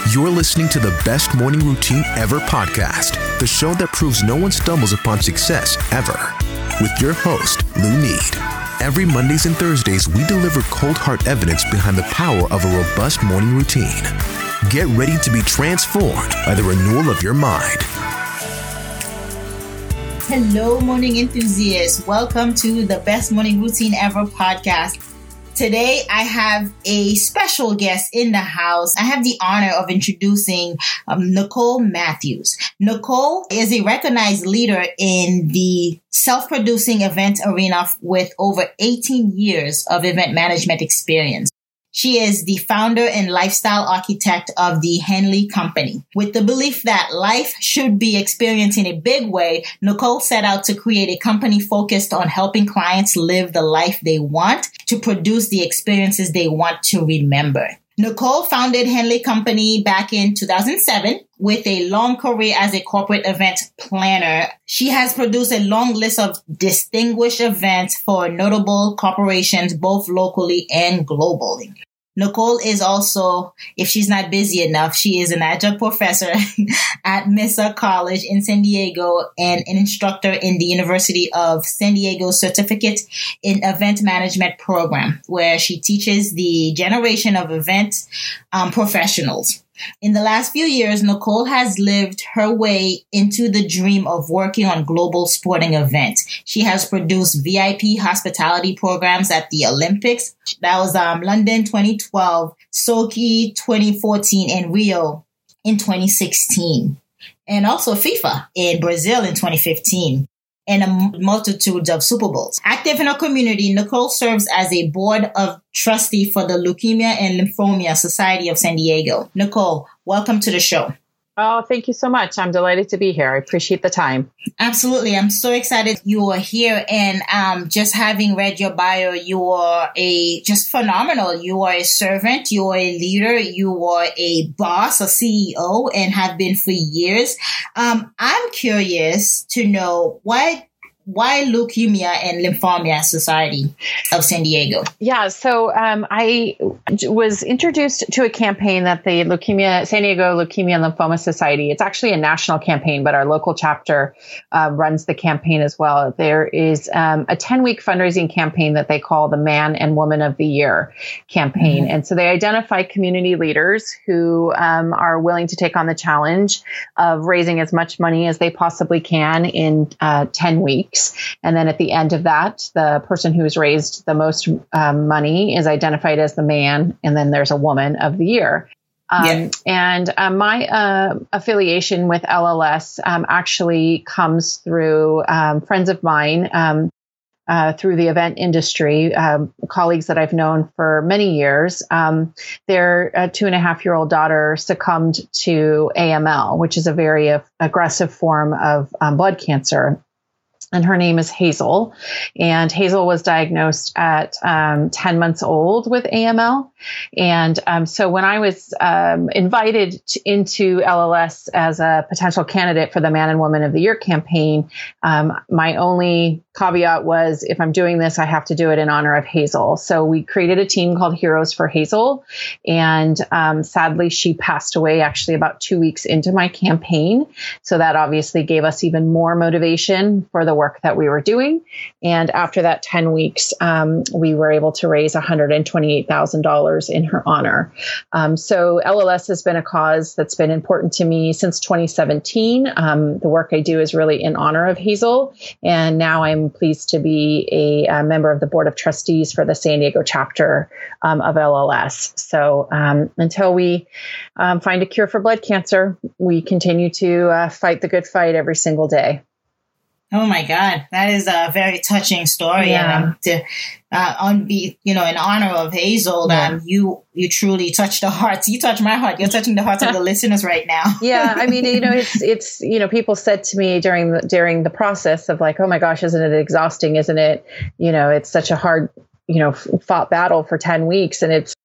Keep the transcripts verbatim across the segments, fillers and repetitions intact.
You're listening to the Best Morning Routine Ever podcast, the show that proves no one stumbles upon success ever. With your host, Lou Need. Every Mondays and Thursdays, we deliver cold hard evidence behind the power of a robust morning routine. Get ready to be transformed by the renewal of your mind. Hello, morning enthusiasts. Welcome to the Best Morning Routine Ever podcast. Today, I have a special guest in the house. I have the honor of introducing um, Nicole Matthews. Nicole is a recognized leader in the self-producing event arena with over eighteen years of event management experience. She is the founder and lifestyle architect of the Henley Company. With the belief that life should be experienced in a big way, Nicole set out to create a company focused on helping clients live the life they want to produce the experiences they want to remember. Nicole founded Henley Company back in two thousand seven with a long career as a corporate event planner. She has produced a long list of distinguished events for notable corporations, both locally and globally. Nicole is also, if she's not busy enough, she is an adjunct professor at Mesa College in San Diego and an instructor in the University of San Diego Certificate in Event Management program, where she teaches the generation of event um, professionals. In the last few years, Nicole has lived her way into the dream of working on global sporting events. She has produced V I P hospitality programs at the Olympics. That was um, London twenty twelve, Sochi twenty fourteen, and Rio in twenty sixteen. And also FIFA in Brazil in twenty fifteen. And a multitude of Super Bowls. Active in her community, Nicole serves as a board of trustee for the Leukemia and Lymphoma Society of San Diego. Nicole, welcome to the show. Oh, thank you so much. I'm delighted to be here. I appreciate the time. Absolutely. I'm so excited you are here. And um, just having read your bio, you are a just phenomenal. You are a servant. You are a leader. You are a boss, a C E O, and have been for years. Um, I'm curious to know what Why Leukemia and Lymphoma Society of San Diego? Yeah, so um, I was introduced to a campaign that the Leukemia, San Diego Leukemia and Lymphoma Society, it's actually a national campaign, but our local chapter uh, runs the campaign as well. There is um, a ten-week fundraising campaign that they call the Man and Woman of the Year campaign. Mm-hmm. And so they identify community leaders who um, are willing to take on the challenge of raising as much money as they possibly can in uh, ten weeks. And then at the end of that, the person who's raised the most um, money is identified as the man, and then there's a woman of the year. Um, yeah. And uh, my uh, affiliation with L L S um, actually comes through um, friends of mine um, uh, through the event industry, um, colleagues that I've known for many years. Um, their uh, two and a half year old daughter succumbed to A M L, which is a very uh, aggressive form of um, blood cancer. And her name is Hazel. And Hazel was diagnosed at um, ten months old with A M L. And um, so when I was um, invited to, into L L S as a potential candidate for the Man and Woman of the Year campaign, um, my only caveat was, if I'm doing this, I have to do it in honor of Hazel. So we created a team called Heroes for Hazel. And um, sadly, she passed away actually about two weeks into my campaign. So that obviously gave us even more motivation for the work that we were doing. And after that ten weeks, um, we were able to raise one hundred twenty-eight thousand dollars in her honor. Um, so L L S has been a cause that's been important to me since twenty seventeen. Um, the work I do is really in honor of Hazel. And now I'm pleased to be a, a member of the board of trustees for the San Diego chapter um, of L L S. So um, until we um, find a cure for blood cancer, we continue to uh, fight the good fight every single day. Oh my God, that is a very touching story. Yeah. And um, to uh, on be you know in honor of Hazel, yeah. um, you you truly touch the hearts. You touch my heart. You're touching the hearts of the listeners right now. Yeah, I mean, you know, it's it's you know, people said to me during the during the process of like, oh my gosh, isn't it exhausting? Isn't it? You know, it's such a hard you know fought battle for ten weeks, and it's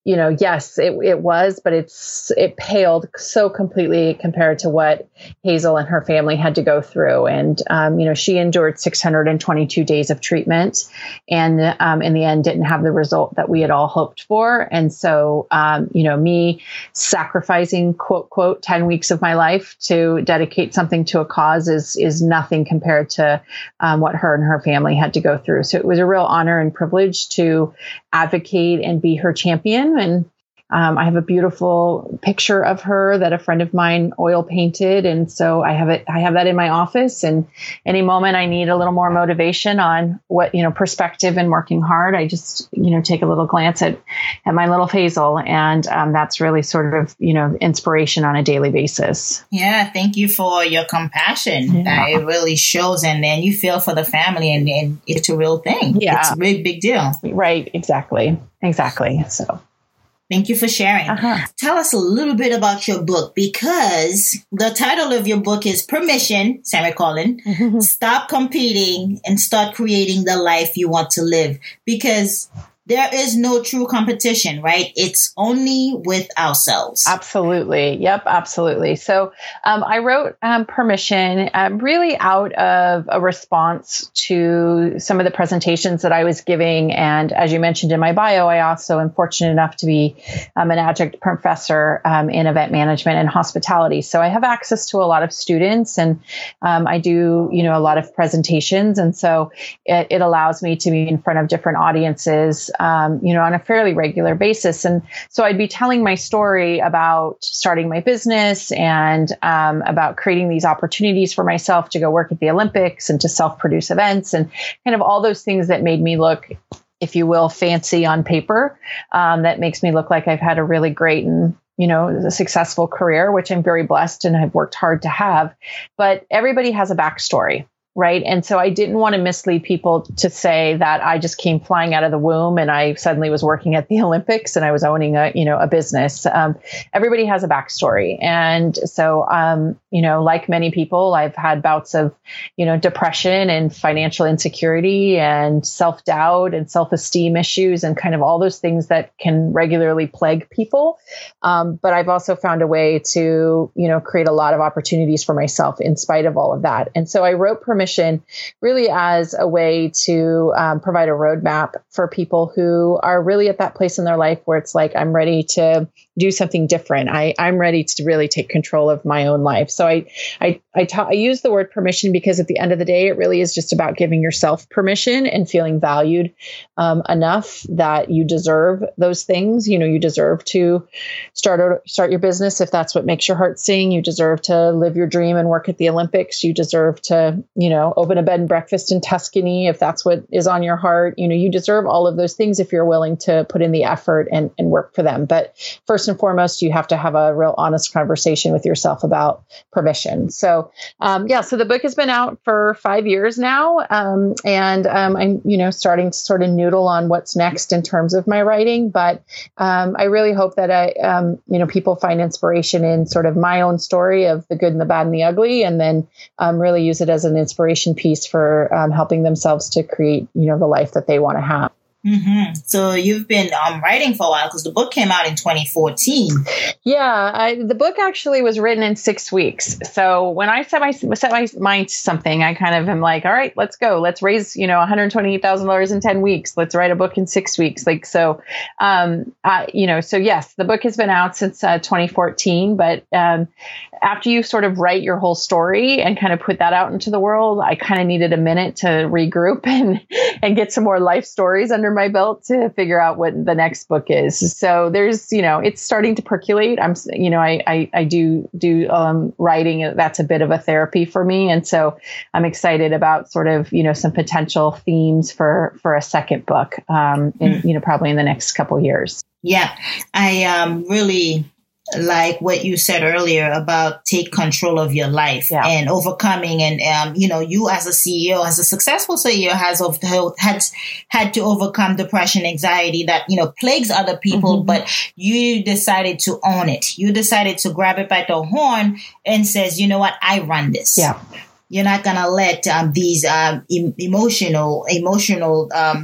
you know, yes, it, it was, but it's, it paled so completely compared to what Hazel and her family had to go through. And, um, you know, she endured six hundred twenty-two days of treatment and, um, in the end didn't have the result that we had all hoped for. And so, um, you know, me sacrificing quote, quote, ten weeks of my life to dedicate something to a cause is, is nothing compared to, um, what her and her family had to go through. So it was a real honor and privilege to advocate and be her champion. And um, I have a beautiful picture of her that a friend of mine oil painted. And so I have it, I have that in my office, and any moment I need a little more motivation on what, you know, perspective and working hard, I just, you know, take a little glance at, at my little Hazel. And um, that's really sort of, you know, inspiration on a daily basis. Yeah. Thank you for your compassion. Yeah. That it really shows. And then you feel for the family, and, and it's a real thing. Yeah. It's a big, big deal. Right. Exactly. Exactly. So. Thank you for sharing. Uh-huh. Tell us a little bit about your book, because the title of your book is Permission, semicolon, Stop Competing and Start Creating the Life You Want to Live. Because there is no true competition, right? It's only with ourselves. Absolutely. Yep, absolutely. So um, I wrote um, Permission um, really out of a response to some of the presentations that I was giving. And as you mentioned in my bio, I also am fortunate enough to be um, an adjunct professor um, in event management and hospitality. So I have access to a lot of students, and um, I do, you know, a lot of presentations. And so it, it allows me to be in front of different audiences Um, you know, on a fairly regular basis. And so I'd be telling my story about starting my business and um, about creating these opportunities for myself to go work at the Olympics and to self-produce events and kind of all those things that made me look, if you will, fancy on paper. Um, that makes me look like I've had a really great and you know, a successful career, which I'm very blessed and have worked hard to have. But everybody has a backstory. Right. And so I didn't want to mislead people to say that I just came flying out of the womb and I suddenly was working at the Olympics and I was owning a, you know, a business. Um, everybody has a backstory. And so, um, you know, like many people, I've had bouts of, you know, depression and financial insecurity and self-doubt and self-esteem issues and kind of all those things that can regularly plague people. Um, but I've also found a way to, you know, create a lot of opportunities for myself in spite of all of that. And so I wrote Permission really as a way to um, provide a roadmap for people who are really at that place in their life where it's like, I'm ready to do something different. I, I'm ready to really take control of my own life. So I, I, I, ta- I use the word permission because at the end of the day, it really is just about giving yourself permission and feeling valued um, enough that you deserve those things. You know, you deserve to start, a, start your business if that's what makes your heart sing. You deserve to live your dream and work at the Olympics. You deserve to, you know, open a bed and breakfast in Tuscany if that's what is on your heart. You know, you deserve all of those things if you're willing to put in the effort and, and work for them. But first and foremost, you have to have a real honest conversation with yourself about permission. So, um, yeah, so the book has been out for five years now. Um, and um, I'm, you know, starting to sort of noodle on what's next in terms of my writing. But um, I really hope that, I, um, you know, people find inspiration in sort of my own story of the good and the bad and the ugly, and then um, really use it as an inspiration piece for um, helping themselves to create, you know, the life that they want to have. Mm-hmm. So you've been um, writing for a while because the book came out in twenty fourteen. Yeah, I, the book actually was written in six weeks. So when I set my set my mind to something, I kind of am like, all right, let's go. Let's raise, you know, one hundred twenty-eight thousand dollars in ten weeks. Let's write a book in six weeks. Like, so, um, I, you know, so yes, the book has been out since uh, twenty fourteen. But um, after you sort of write your whole story and kind of put that out into the world, I kind of needed a minute to regroup and and get some more life stories under my belt to figure out what the next book is. So there's, you know, it's starting to percolate. I'm, you know, I, I, I do, do, um, writing. That's a bit of a therapy for me. And so I'm excited about sort of, you know, some potential themes for, for a second book, um, in, mm. you know, probably in the next couple of years. Yeah. I, um, really like what you said earlier about take control of your life yeah. and overcoming. And, um, you know, you as a C E O, as a successful C E O has had, had to overcome depression, anxiety that, you know, plagues other people, mm-hmm. but you decided to own it. You decided to grab it by the horn and says, you know what, I run this. Yeah. You're not going to let um, these um, em- emotional, emotional, um,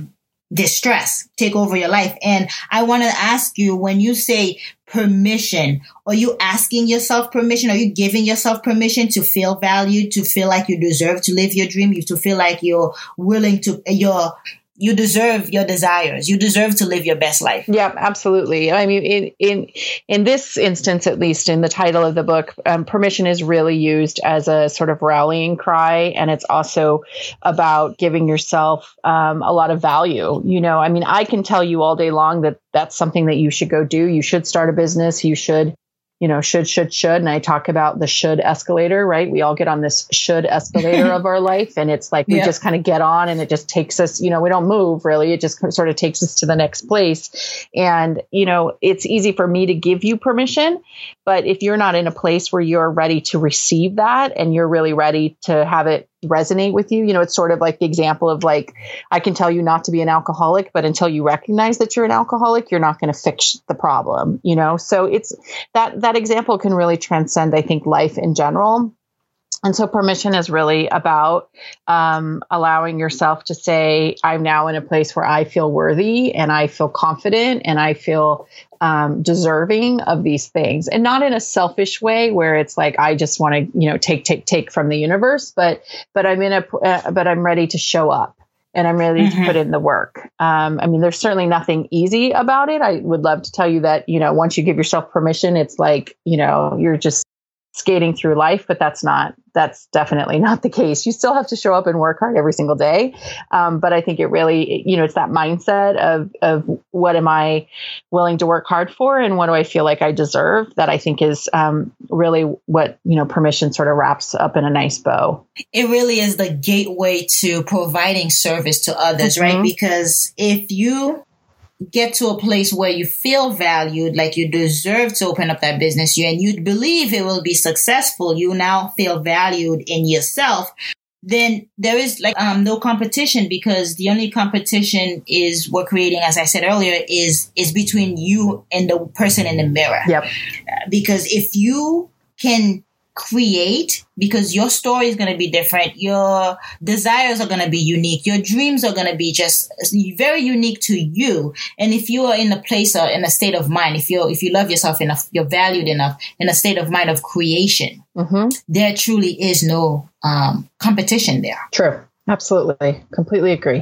distress take over your life. And I want to ask you, when you say permission, are you asking yourself permission? Are you giving yourself permission to feel valued, to feel like you deserve to live your dream, you to feel like you're willing to, you're, you deserve your desires. You deserve to live your best life. Yeah, absolutely. I mean, in in in this instance, at least in the title of the book, um, permission is really used as a sort of rallying cry, and it's also about giving yourself um, a lot of value. You know, I mean, I can tell you all day long that that's something that you should go do. You should start a business. You should. You know, should, should, should. And I talk about the should escalator, right? We all get on this should escalator of our life. And it's like, we yeah. just kind of get on and it just takes us, you know, we don't move really. It just sort of takes us to the next place. And, you know, it's easy for me to give you permission, but if you're not in a place where you're ready to receive that and you're really ready to have it resonate with you, you know, it's sort of like the example of like, I can tell you not to be an alcoholic, but until you recognize that you're an alcoholic, you're not going to fix the problem, you know? So it's that, that example can really transcend, I think, life in general. And so permission is really about um, allowing yourself to say, I'm now in a place where I feel worthy and I feel confident and I feel um, deserving of these things, and not in a selfish way where it's like, I just want to, you know, take, take, take from the universe, but, but I'm in a, uh, but I'm ready to show up and I'm ready mm-hmm. to put in the work. Um, I mean, there's certainly nothing easy about it. I would love to tell you that, you know, once you give yourself permission, it's like, you know, you're just skating through life, but that's not, that's definitely not the case. You still have to show up and work hard every single day. Um, but I think it really, you know, it's that mindset of, of what am I willing to work hard for? And what do I feel like I deserve? That I think is um, really what, you know, permission sort of wraps up in a nice bow. It really is the gateway to providing service to others, mm-hmm. right? Because if you get to a place where you feel valued, like you deserve to open up that business, you and you believe it will be successful, you now feel valued in yourself, then there is like um no competition, because the only competition is we're creating, as I said earlier, is is between you and the person in the mirror. Yep. Uh, because if you can create, because your story is going to be different, your desires are going to be unique, your dreams are going to be just very unique to you. And if you are in a place or in a state of mind, if you if you love yourself enough, you're valued enough, in a state of mind of creation, mm-hmm. there truly is no um, competition there. True. Absolutely. Completely agree.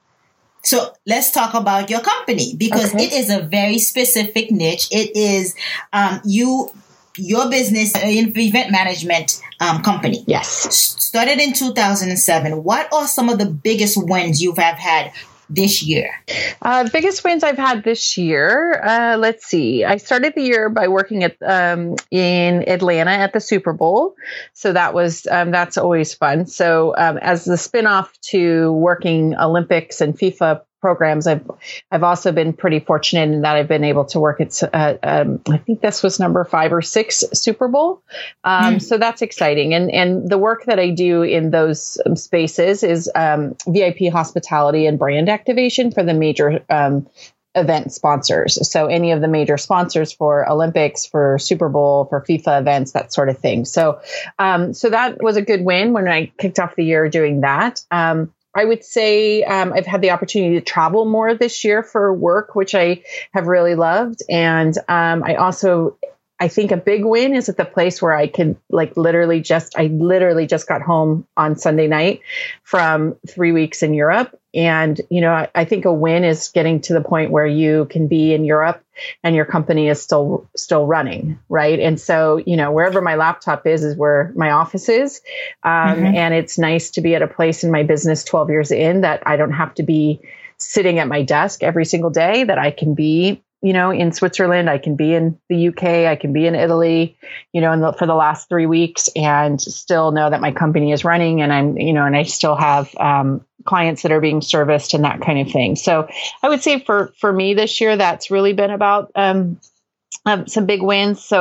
So let's talk about your company, because okay. it is a very specific niche. It is um, you. Your business, an event management um, company. Yes. Started in two thousand seven. What are some of the biggest wins you have had this year? Uh, biggest wins I've had this year. Uh, let's see. I started the year by working at um, in Atlanta at the Super Bowl. So that was, um, that's always fun. So um, as the spinoff to working Olympics and FIFA programs, I've I've also been pretty fortunate in that I've been able to work at, uh, um, I think this was number five or six Super Bowl. Um, mm. So that's exciting. And and the work that I do in those spaces is um, V I P hospitality and brand activation for the major um, event sponsors. So any of the major sponsors for Olympics, for Super Bowl, for FIFA events, that sort of thing. So um, so that was a good win when I kicked off the year doing that. Um, I would say um, I've had the opportunity to travel more this year for work, which I have really loved. And um, I also, I think a big win is at the place where I can like literally just, I literally just got home on Sunday night from three weeks in Europe. And, you know, I, I think a win is getting to the point where you can be in Europe and your company is still, still running. Right. And so, you know, wherever my laptop is, is where my office is. Um, mm-hmm. And it's nice to be at a place in my business twelve years in that I don't have to be sitting at my desk every single day, that I can be, you know, in Switzerland, I can be in the U K, I can be in Italy, you know, in the, for the last three weeks and still know that my company is running and I'm, you know, and I still have um, clients that are being serviced and that kind of thing. So I would say for, for me this year, that's really been about um, um, some big wins. So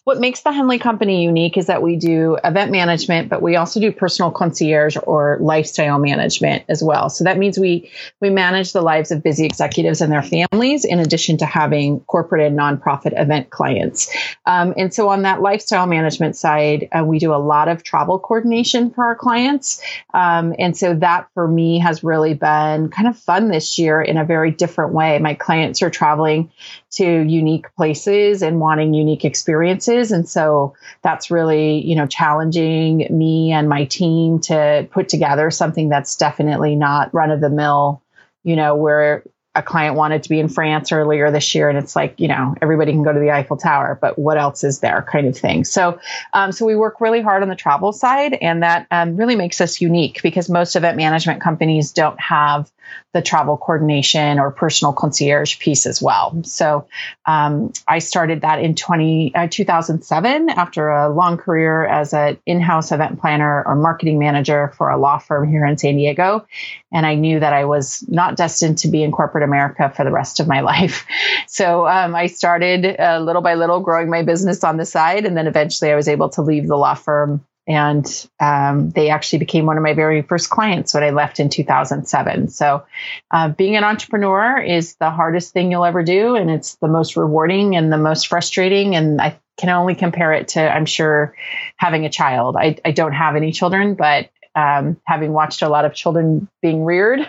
what makes the Henley Company unique is that we do event management, but we also do personal concierge or lifestyle management as well. So that means we we manage the lives of busy executives and their families, in addition to having corporate and nonprofit event clients. Um, and so on that lifestyle management side, uh, we do a lot of travel coordination for our clients. Um, and so that for me has really been kind of fun this year in a very different way. My clients are traveling to unique places and wanting unique experiences. And so that's really, you know, challenging me and my team to put together something that's definitely not run of the mill, you know, where a client wanted to be in France earlier this year. And it's like, you know, everybody can go to the Eiffel Tower, but what else is there kind of thing. So, um, so we work really hard on the travel side, and that um, really makes us unique because most event management companies don't have the travel coordination or personal concierge piece as well. So um, I started that in twenty, uh, two thousand seven after a long career as an in-house event planner or marketing manager for a law firm here in San Diego. And I knew that I was not destined to be in corporate America for the rest of my life. So um, I started uh, little by little growing my business on the side. And then eventually I was able to leave the law firm. And um, they actually became one of my very first clients when I left in two thousand seven. So uh, being an entrepreneur is the hardest thing you'll ever do. And it's the most rewarding and the most frustrating. And I can only compare it to, I'm sure, having a child. I, I don't have any children, but Um, having watched a lot of children being reared,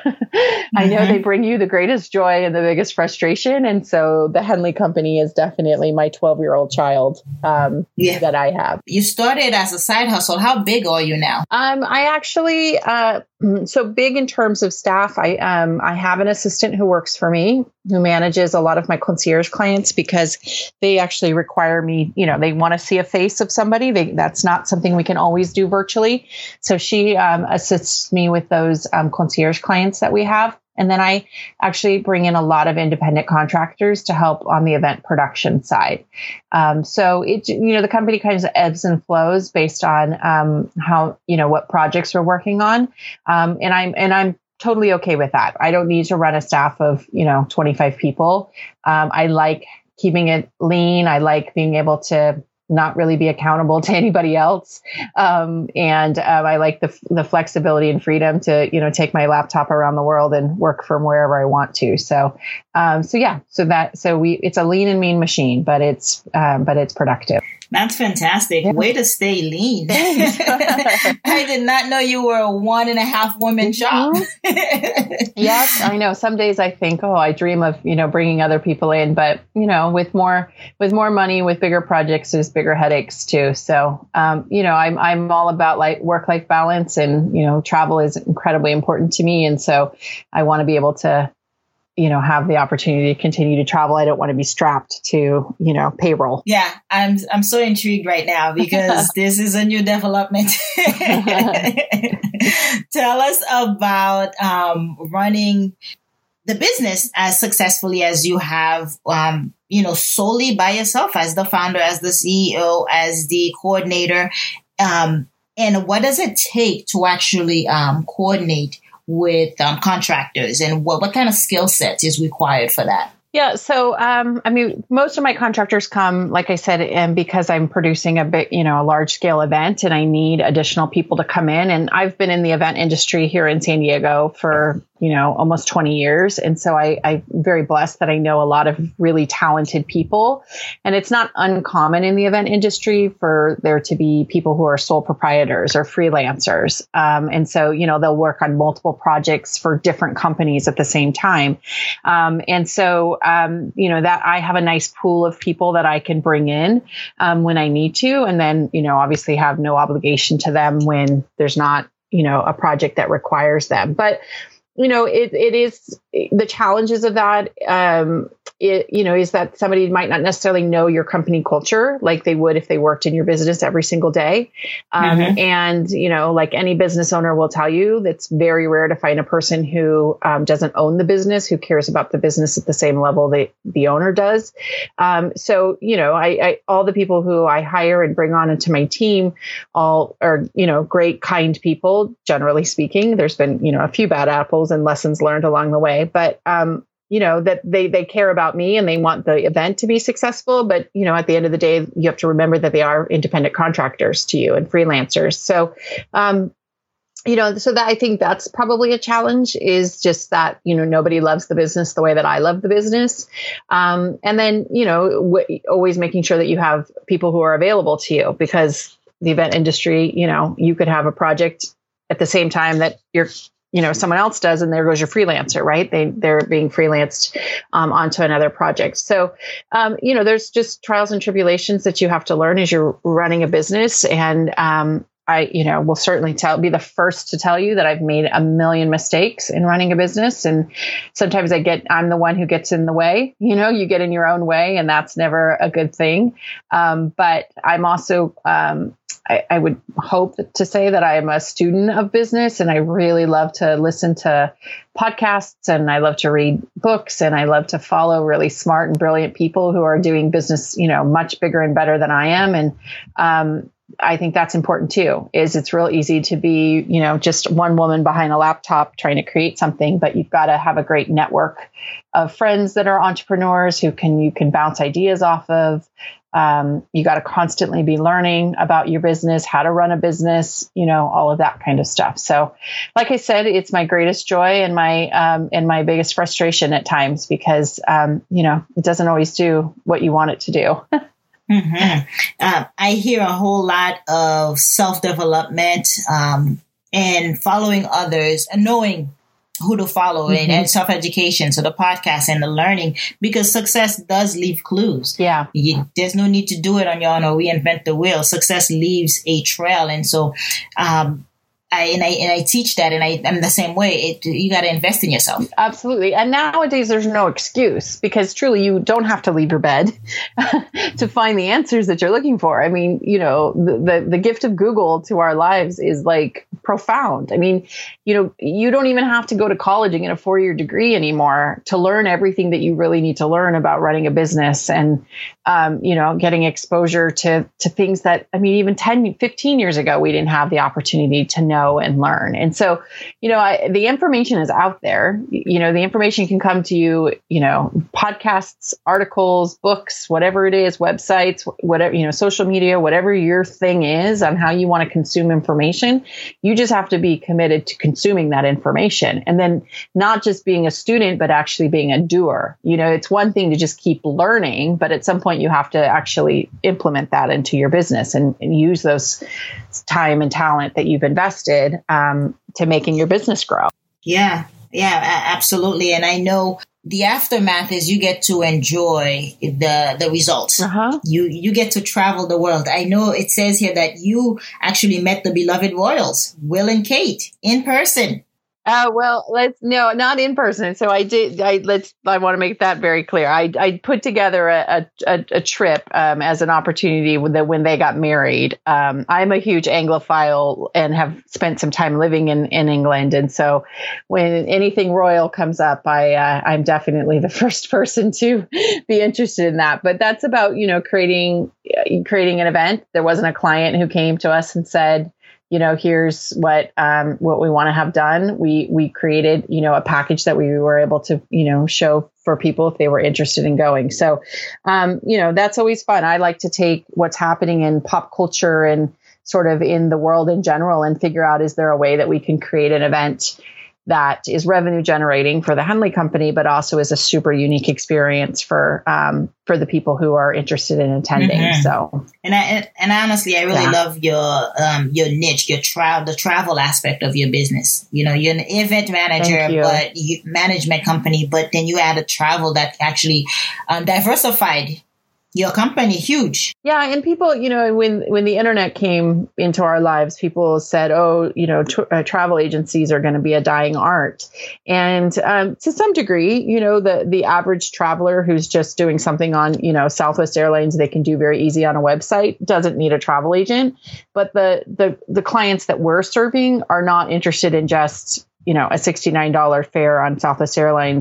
I know mm-hmm. they bring you the greatest joy and the biggest frustration. And so the Henley Company is definitely my twelve-year-old child um, yeah. that I have. You started as a side hustle. How big are you now? Um, I actually, uh, so big in terms of staff, I um, I have an assistant who works for me, who manages a lot of my concierge clients because they actually require me, you know, they want to see a face of somebody. They, that's not something we can always do virtually. So she um, assists me with those um, concierge clients that we have. And then I actually bring in a lot of independent contractors to help on the event production side. Um, so it, you know, the company kind of ebbs and flows based on um, how, you know, what projects we're working on. Um, and I'm, and I'm totally okay with that. I don't need to run a staff of, you know, twenty-five people. Um, I like keeping it lean. I like being able to not really be accountable to anybody else. Um, and um, I like the the flexibility and freedom to, you know, take my laptop around the world and work from wherever I want to. So, um, so yeah, so that, so we, it's a lean and mean machine, but it's, um, but it's productive. That's fantastic. Yeah. Way to stay lean. I did not know you were a one and a half woman shop. Yes, I know. Some days I think, oh, I dream of, you know, bringing other people in, but you know, with more, with more money, with bigger projects, there's bigger headaches too. So, um, you know, I'm, I'm all about like work-life balance, and, you know, travel is incredibly important to me. And so I want to be able to, you know, have the opportunity to continue to travel. I don't want to be strapped to, you know, payroll. Yeah, I'm I'm so intrigued right now because this is a new development. Tell us about um, running the business as successfully as you have, um, you know, solely by yourself as the founder, as the C E O, as the coordinator. Um, and what does it take to actually um, coordinate with um, contractors, and what, what kind of skill sets is required for that? Yeah. So, um, I mean, most of my contractors come, like I said, and because I'm producing a big, you know, a large scale event and I need additional people to come in. And I've been in the event industry here in San Diego for, you know, almost twenty years. And so I, I'm very blessed that I know a lot of really talented people. And it's not uncommon in the event industry for there to be people who are sole proprietors or freelancers. Um, and so, you know, they'll work on multiple projects for different companies at the same time. Um, and so, um, you know, that I have a nice pool of people that I can bring in um, when I need to. And then, you know, obviously have no obligation to them when there's not, you know, a project that requires them. But you know, it, it is the challenges of that, um, it, you know, is that somebody might not necessarily know your company culture like they would if they worked in your business every single day. Um, mm-hmm. And, you know, like any business owner will tell you, it's very rare to find a person who um, doesn't own the business, who cares about the business at the same level that the owner does. Um, so, you know, I, I, all the people who I hire and bring on into my team all are, you know, great, kind people, generally speaking. There's been, you know, a few bad apples and lessons learned along the way. But, um, you know, that they, they care about me and they want the event to be successful. But, you know, at the end of the day, you have to remember that they are independent contractors to you and freelancers. So, um, you know, so that I think that's probably a challenge, is just that, you know, nobody loves the business the way that I love the business. Um, and then, you know, w- always making sure that you have people who are available to you, because the event industry, you know, you could have a project at the same time that you're, you know, someone else does, and there goes your freelancer, right? They, they're being freelanced um, onto another project. So, um, you know, there's just trials and tribulations that you have to learn as you're running a business. And, um, I, you know, will certainly tell, be the first to tell you that I've made a million mistakes in running a business. And sometimes I get, I'm the one who gets in the way, you know, you get in your own way, and that's never a good thing. Um, but I'm also, um, I, I would hope to say that I am a student of business, and I really love to listen to podcasts, and I love to read books, and I love to follow really smart and brilliant people who are doing business, you know, much bigger and better than I am. And, um, I think that's important too, is it's real easy to be, you know, just one woman behind a laptop trying to create something, but you've got to have a great network of friends that are entrepreneurs who can, you can bounce ideas off of. Um, you got to constantly be learning about your business, how to run a business, you know, all of that kind of stuff. So like I said, it's my greatest joy and my, um, and my biggest frustration at times, because, um, you know, it doesn't always do what you want it to do. Mm-hmm. Uh, I hear a whole lot of self-development um, and following others and knowing who to follow, mm-hmm. and, and self-education. So the podcast and the learning, because success does leave clues. Yeah. You, there's no need to do it on your own or reinvent the wheel. Success leaves a trail. And so, um, I, and I and I teach that, and I, I'm the same way. It, you got to invest in yourself. Absolutely. And nowadays, there's no excuse, because truly, you don't have to leave your bed to find the answers that you're looking for. I mean, you know, the, the the gift of Google to our lives is like profound. I mean, you know, you don't even have to go to college and get a four-year degree anymore to learn everything that you really need to learn about running a business, and um, you know, getting exposure to to things that, I mean, even ten, fifteen years ago, we didn't have the opportunity to know and learn. And so, you know, I, the information is out there. You know, the information can come to you, you know, podcasts, articles, books, whatever it is, websites, whatever, you know, social media, whatever your thing is on how you want to consume information. You just have to be committed to consuming that information, and then not just being a student, but actually being a doer. You know, it's one thing to just keep learning, but at some point you have to actually implement that into your business and, and use those time and talent that you've invested um, to making your business grow. Yeah, yeah, a- absolutely. And I know the aftermath is you get to enjoy the the results. Uh-huh. You you get to travel the world. I know it says here that you actually met the beloved royals, Will and Kate, in person. Uh, well, let's no, not in person. So I did. I let's. I want to make that very clear. I I put together a a, a trip um, as an opportunity when the, when they got married. Um, I'm a huge Anglophile and have spent some time living in, in England, and so when anything royal comes up, I uh, I'm definitely the first person to be interested in that. But that's about, you know, creating creating an event. There wasn't a client who came to us and said, you know, here's what um, what we want to have done. We we created, you know, a package that we were able to, you know, show for people if they were interested in going. So, um, you know, that's always fun. I like to take what's happening in pop culture and sort of in the world in general and figure out, is there a way that we can create an event that is revenue generating for the Henley Company, but also is a super unique experience for um, for the people who are interested in attending. Mm-hmm. So, and I and honestly, I really yeah. love your um, your niche, your travel, the travel aspect of your business. You know, you're an event manager, you. but you management company, but then you add a travel that actually um, diversified your company huge. Yeah. And people, you know, when, when the internet came into our lives, people said, oh, you know, tra- uh, travel agencies are going to be a dying art. And um, to some degree, you know, the, the average traveler who's just doing something on, you know, Southwest Airlines, they can do very easy on a website, doesn't need a travel agent. But the, the, the clients that we're serving are not interested in just, you know, a sixty-nine dollars fare on Southwest Airlines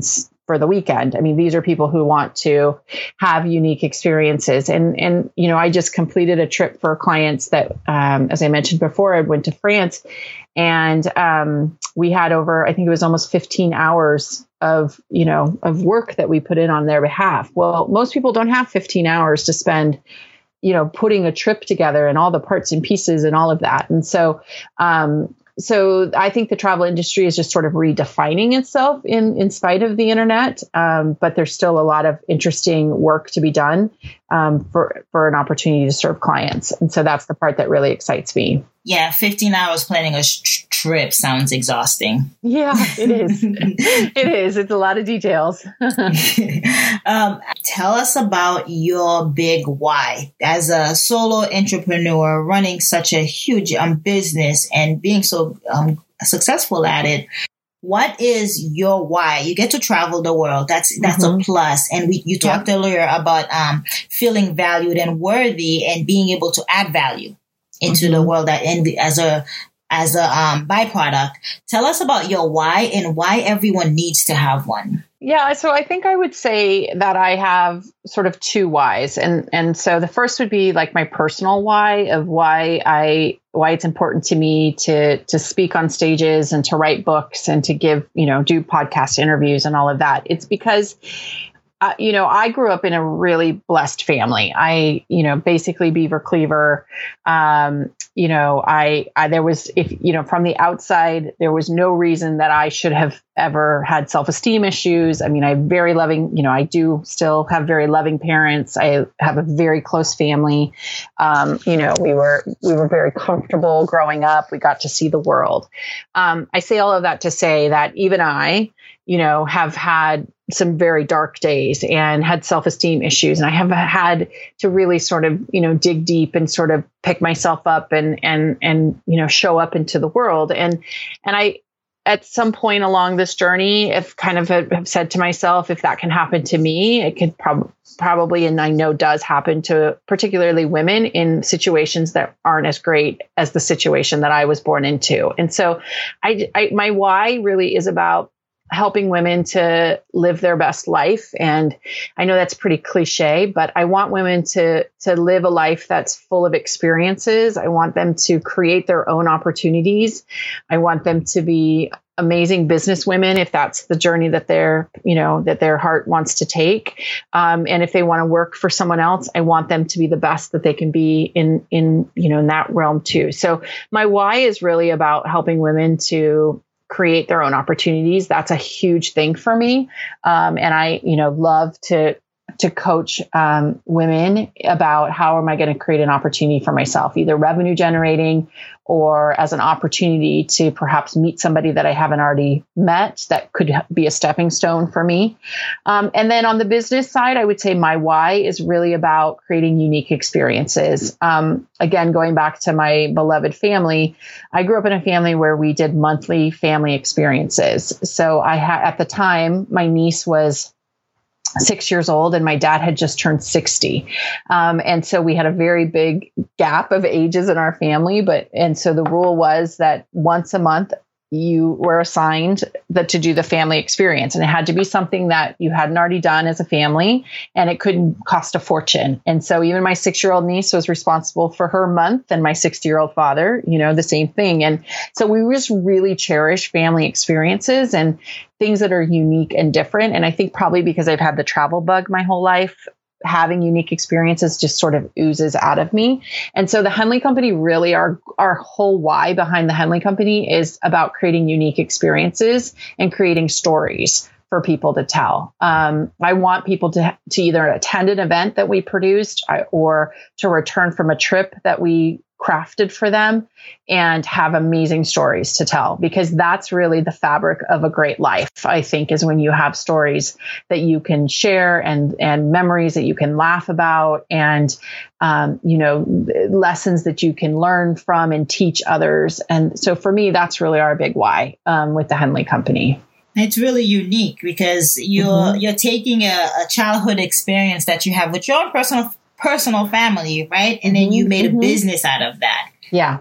for the weekend. I mean, these are people who want to have unique experiences. And, and, you know, I just completed a trip for clients that, um, as I mentioned before, I went to France, and um, we had over, I think it was almost fifteen hours of, you know, of work that we put in on their behalf. Well, most people don't have fifteen hours to spend, you know, putting a trip together and all the parts and pieces and all of that. And so, um, So I think the travel industry is just sort of redefining itself in, in spite of the internet. Um, but there's still a lot of interesting work to be done um, for, for an opportunity to serve clients. And so that's the part that really excites me. Yeah, fifteen hours planning a sh- trip sounds exhausting. Yeah, it is. It is. It's a lot of details. um, tell us about your big why as a solo entrepreneur running such a huge um, business and being so um, successful at it. What is your why? You get to travel the world. That's that's mm-hmm. a plus. And we you talked yeah. earlier about um, feeling valued and worthy and being able to add value into mm-hmm. the world that and as a as a um, byproduct. Tell us about your why and why everyone needs to have one. Yeah, so I think I would say that I have sort of two whys. And and so the first would be like my personal why of why I why it's important to me to to speak on stages and to write books and to give, you know, do podcast interviews and all of that. It's because Uh, you know, I grew up in a really blessed family. I, you know, basically Beaver Cleaver. Um, you know, I, I, there was, if, you know, from the outside, there was no reason that I should have ever had self-esteem issues. I mean, I have very loving, you know, I do still have very loving parents. I have a very close family. Um, you know, we were, we were very comfortable growing up. We got to see the world. Um, I say all of that to say that even I, you know, have had some very dark days and had self-esteem issues. And I have had to really sort of, you know, dig deep and sort of pick myself up and, and, and, you know, show up into the world. And, and I, at some point along this journey, if kind of have, have said to myself, if that can happen to me, it could prob- probably, and I know does happen to particularly women in situations that aren't as great as the situation that I was born into. And so I, I my why really is about helping women to live their best life. And I know that's pretty cliche, but I want women to, to live a life that's full of experiences. I want them to create their own opportunities. I want them to be amazing business women, if that's the journey that their, you know, that their heart wants to take. Um, and if they want to work for someone else, I want them to be the best that they can be in, in, you know, in that realm too. So my why is really about helping women to create their own opportunities. That's a huge thing for me. Um, and I, you know, love to, to coach um, women about how am I going to create an opportunity for myself, either revenue generating or as an opportunity to perhaps meet somebody that I haven't already met that could be a stepping stone for me. Um, and then on the business side, I would say my why is really about creating unique experiences. Um, again, going back to my beloved family, I grew up in a family where we did monthly family experiences. So I had, at the time, my niece was six years old and my dad had just turned sixty. Um, and so we had a very big gap of ages in our family. But, and so the rule was that once a month, you were assigned that to do the family experience. And it had to be something that you hadn't already done as a family, and it couldn't cost a fortune. And so even my six-year-old niece was responsible for her month, and my sixty-year-old father, you know, the same thing. And so we just really cherish family experiences and things that are unique and different. And I think probably because I've had the travel bug my whole life, having unique experiences just sort of oozes out of me. And so the Henley Company, really our, our whole why behind the Henley Company is about creating unique experiences and creating stories for people to tell. Um, I want people to, to either attend an event that we produced or to return from a trip that we crafted for them and have amazing stories to tell, because that's really the fabric of a great life, I think, is when you have stories that you can share and, and memories that you can laugh about and, um, you know, lessons that you can learn from and teach others. And so for me, that's really our big why um, with the Henley Company. It's really unique because you're, mm-hmm. you're taking a, a childhood experience that you have with your own personal personal family, right? And then you made a mm-hmm. business out of that. Yeah.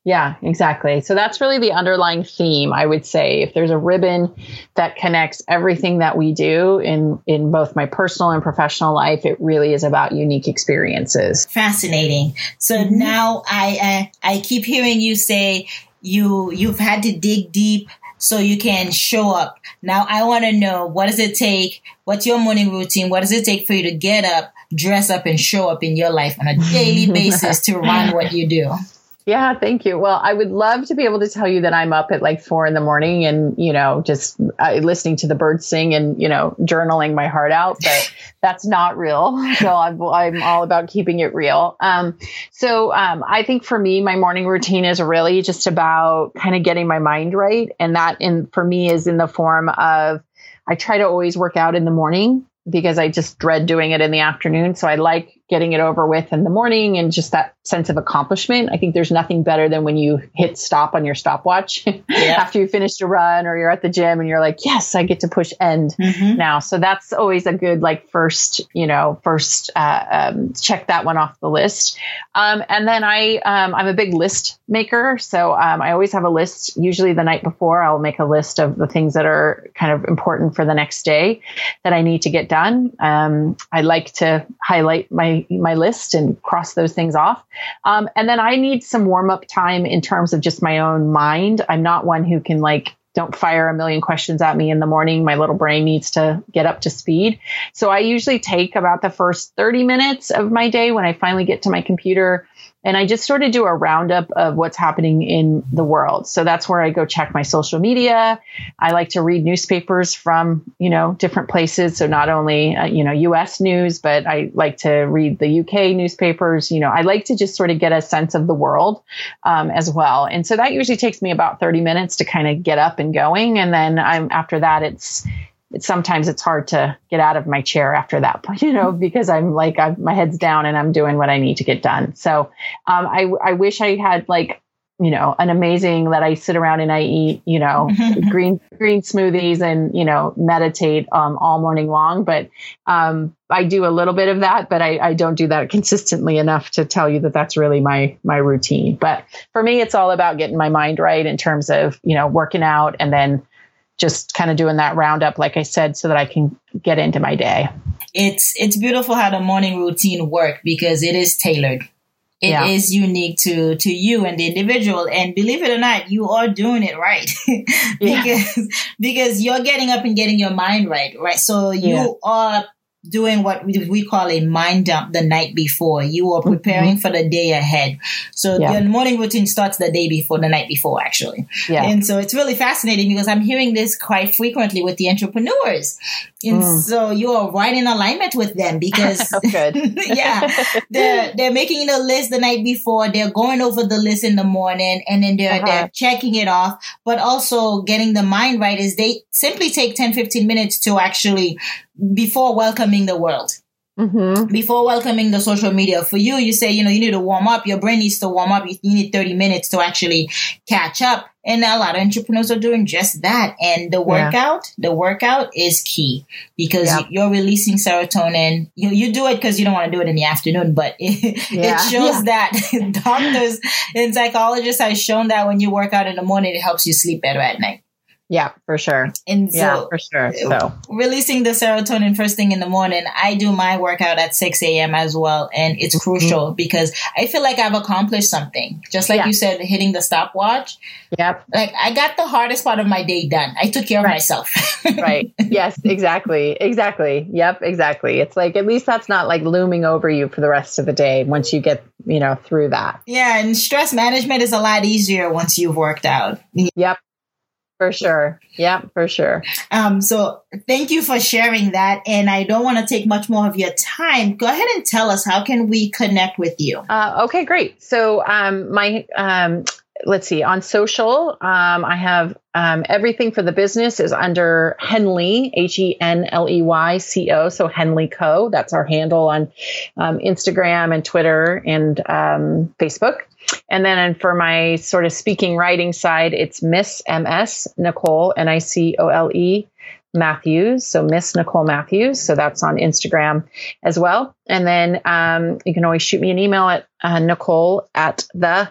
Yeah, exactly. So that's really the underlying theme, I would say. If there's a ribbon that connects everything that we do in, in both my personal and professional life, it really is about unique experiences. Fascinating. So mm-hmm. now I, uh, I keep hearing you say you, you've had to dig deep so you can show up. Now I want to know, what does it take? What's your morning routine? What does it take for you to get up, dress up, and show up in your life on a daily basis to run what you do? Yeah, thank you. Well, I would love to be able to tell you that I'm up at like four in the morning and, you know, just uh, listening to the birds sing and, you know, journaling my heart out, but that's not real. So I'm, I'm all about keeping it real. Um, so um, I think for me, my morning routine is really just about kind of getting my mind right. And that in for me is in the form of, I try to always work out in the morning because I just dread doing it in the afternoon. So I like getting it over with in the morning and just that sense of accomplishment. I think there's nothing better than when you hit stop on your stopwatch yeah. after you finish a run or you're at the gym and you're like, yes, I get to push end mm-hmm. now. So that's always a good, like first, you know, first uh, um, check that one off the list. Um, and then I, um, I'm a big list maker. So um, I always have a list. Usually the night before, I'll make a list of the things that are kind of important for the next day that I need to get done. Um, I like to highlight my my list and cross those things off. Um, and then I need some warm up time in terms of just my own mind. I'm not one who can like, don't fire a million questions at me in the morning. My little brain needs to get up to speed. So I usually take about the first thirty minutes of my day when I finally get to my computer. And I just sort of do a roundup of what's happening in the world. So that's where I go check my social media. I like to read newspapers from, you know, different places. So not only, uh, you know, U S news, but I like to read the U K newspapers. You know, I like to just sort of get a sense of the world um, as well. And so that usually takes me about thirty minutes to kind of get up and going. And then I'm after that, it's It's, sometimes it's hard to get out of my chair after that point, you know, because I'm like, I'm, my head's down and I'm doing what I need to get done. So um, I, I wish I had like, you know, an amazing that I sit around and I eat, you know, green, green smoothies and, you know, meditate um, all morning long. But um, I do a little bit of that, but I, I don't do that consistently enough to tell you that that's really my, my routine. But for me, it's all about getting my mind right in terms of, you know, working out and then just kind of doing that roundup, like I said, so that I can get into my day. It's it's beautiful how the morning routine works because it is tailored. It yeah. is unique to, to you and the individual. And believe it or not, you are doing it right because, yeah. because you're getting up and getting your mind right, right? So you yeah. are doing what we, we call a mind dump the night before. You are preparing mm-hmm. for the day ahead. So yeah. your morning routine starts the day before, the night before, actually. Yeah. And so it's really fascinating because I'm hearing this quite frequently with the entrepreneurs. And mm. so you are right in alignment with them because, oh, good. yeah, they're, they're making the list the night before. They're going over the list in the morning and then they're, uh-huh. they're checking it off, but also getting the mind right is they simply take ten, fifteen minutes to actually before welcoming the world, mm-hmm. before welcoming the social media. For you, you say, you know, you need to warm up. Your brain needs to warm up. You need thirty minutes to actually catch up. And a lot of entrepreneurs are doing just that. And the workout, yeah. the workout is key because yep. you're releasing serotonin. You, you do it because you don't want to do it in the afternoon, but it, yeah. it shows yeah. that doctors and psychologists have shown that when you work out in the morning, it helps you sleep better at night. Yeah, for sure. And so yeah, for sure. So releasing the serotonin first thing in the morning, I do my workout at six a.m. as well. And it's crucial mm-hmm. because I feel like I've accomplished something. Just like yeah. you said, hitting the stopwatch. Yep. Like I got the hardest part of my day done. I took care right. of myself. Right. Yes, exactly. Exactly. Yep, exactly. It's like, at least that's not like looming over you for the rest of the day once you get, you know, through that. Yeah. And stress management is a lot easier once you've worked out. Yep. For sure. Yeah, for sure. Um, so thank you for sharing that. And I don't want to take much more of your time. Go ahead and tell us, how can we connect with you? Uh, okay, great. So um, my, um, let's see, on social, um, I have um, everything for the business is under Henley, H E N L E Y C O. So Henley Co. That's our handle on um, Instagram and Twitter and um, Facebook. And then for my sort of speaking writing side, it's Miss M S Nicole, N I C O L E Matthews. So Miss Nicole Matthews. So that's on Instagram as well. And then um, you can always shoot me an email at uh, Nicole at the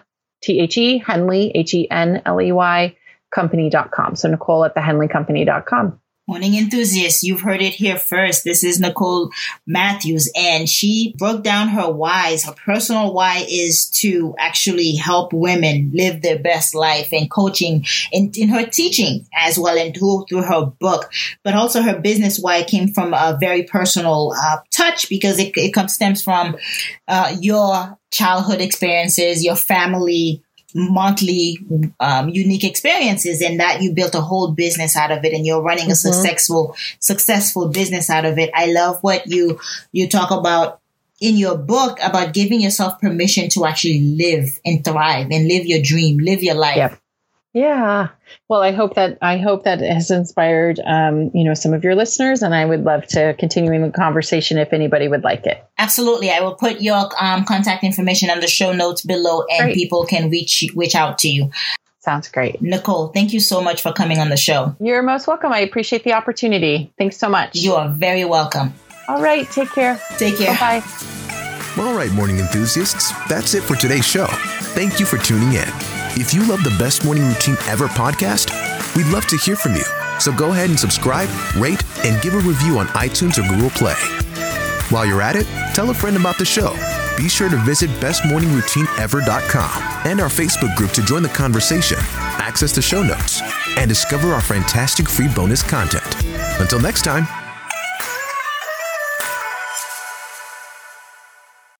T H E, Henley, H E N L E Y, company dot com. So Nicole at the henley company dot com. Morning enthusiasts, you've heard it here first. This is Nicole Matthews, and she broke down her whys. Her personal why is to actually help women live their best life, and coaching in, in her teaching as well, and through, through her book. But also her business why came from a very personal uh, touch, because it, it comes stems from uh, your childhood experiences, your family monthly um, unique experiences, and that you built a whole business out of it, and you're running a mm-hmm. successful successful business out of it. I love what you you talk about in your book about giving yourself permission to actually live and thrive and live your dream, live your life. Yep. Yeah. Well, I hope that I hope that has inspired, um, you know, some of your listeners, and I would love to continue the conversation if anybody would like it. Absolutely. I will put your um, contact information on the show notes below, and great. People can reach reach out to you. Sounds great. Nicole, thank you so much for coming on the show. You're most welcome. I appreciate the opportunity. Thanks so much. You are very welcome. All right. Take care. Take care. Bye-bye. All right, morning enthusiasts, that's it for today's show. Thank you for tuning in. If you love the Best Morning Routine Ever podcast, we'd love to hear from you. So go ahead and subscribe, rate, and give a review on iTunes or Google Play. While you're at it, tell a friend about the show. Be sure to visit best morning routine ever dot com and our Facebook group to join the conversation, access the show notes, and discover our fantastic free bonus content. Until next time,